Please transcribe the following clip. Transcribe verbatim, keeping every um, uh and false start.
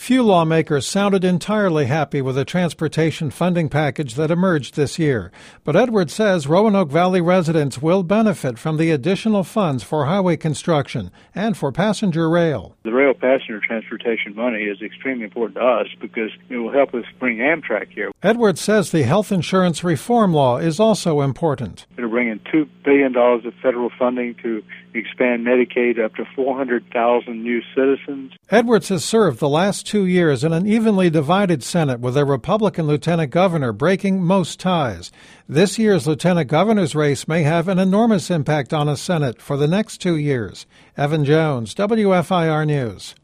Few lawmakers sounded entirely happy with the transportation funding package that emerged this year, but Edwards says Roanoke Valley residents will benefit from the additional funds for highway construction and for passenger rail. The rail passenger transportation money is extremely important to us because it will help us bring Amtrak here. Edwards says the health insurance reform law is also important. It'll bring in two billion dollars of federal funding to expand Medicaid up to four hundred thousand new citizens. Edwards has served the last two years in an evenly divided Senate with a Republican lieutenant governor breaking most ties. This year's lieutenant governor's race may have an enormous impact on a Senate for the next two years. Evan Jones, W F I R News.